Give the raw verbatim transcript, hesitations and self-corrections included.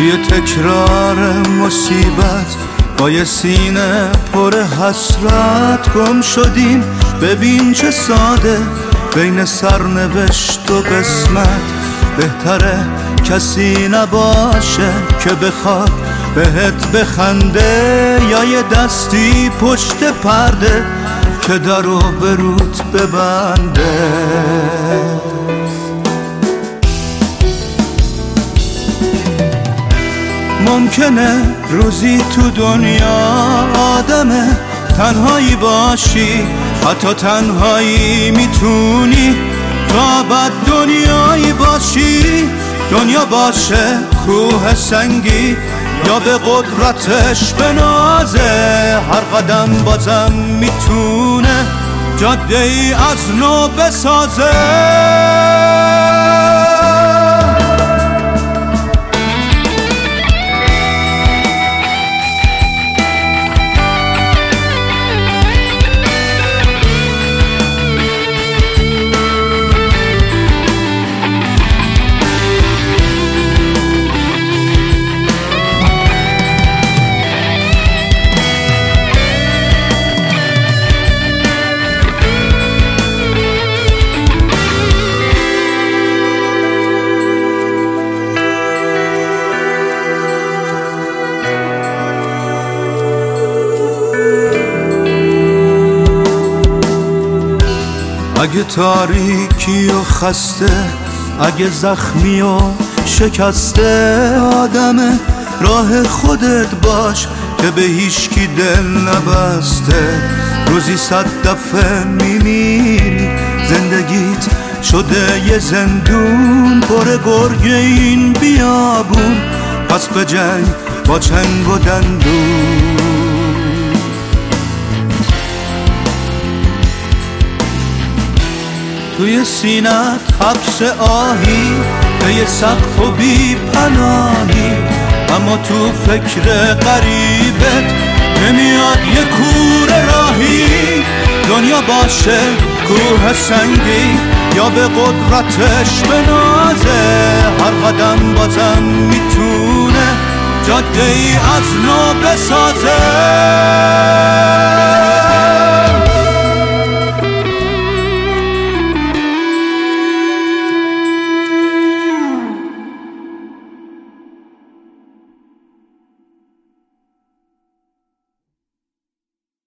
توی تکرار مصیبت با یه سینه پر حسرت گم شدیم. ببین چه ساده بین سرنوشت و قسمت، بهتره کسی نباشه که بخواد بهت بخنده، یا یه دستی پشت پرده که درو به روت ببنده. ممکنه روزی تو دنیا آدم تنهایی باشی، حتی تنهایی میتونی تا بعد دنیایی باشی. دنیا باشه کوه سنگی یا به قدرتش بنازه، هر قدم بازم میتونه جاده ای از نو بسازه. اگه تاریکی و خسته، اگه زخمی و شکسته آدمه، راه خودت باش که به هیچکی دل نبسته. روزی صد دفعه میمیری، زندگیت شده یه زندون پر گرگ این بیابون، پس به جنگ با چنگ و دندون. توی سینت حبس آهی به یه سقف و بی پناهی، اما تو فکر غریبت نمیاد یه کوره راهی. دنیا باشه کوه سنگی یا به قدرتش بنازه، هر قدم بازم میتونه جاده ای از نو بسازه.